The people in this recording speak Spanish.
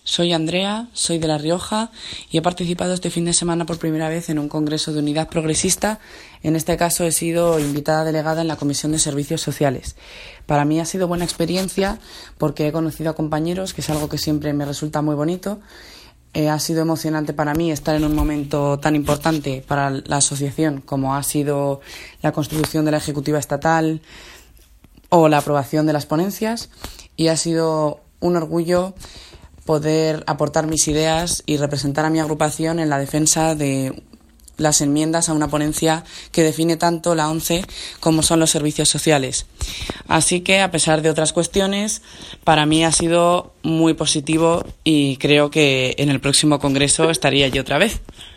Soy Andrea, soy de La Rioja y he participado este fin de semana por primera vez en un congreso de Unidad Progresista. En este caso he sido invitada delegada en la Comisión de Servicios Sociales. Para mí ha sido buena experiencia porque he conocido a compañeros, que es algo que siempre me resulta muy bonito. Ha sido emocionante para mí estar en un momento tan importante para la asociación como ha sido la constitución de la Ejecutiva Estatal o la aprobación de las ponencias, y ha sido un orgullo poder aportar mis ideas y representar a mi agrupación en la defensa de las enmiendas a una ponencia que define tanto la ONCE como son los servicios sociales. Así que, a pesar de otras cuestiones, para mí ha sido muy positivo y creo que en el próximo congreso estaría yo otra vez.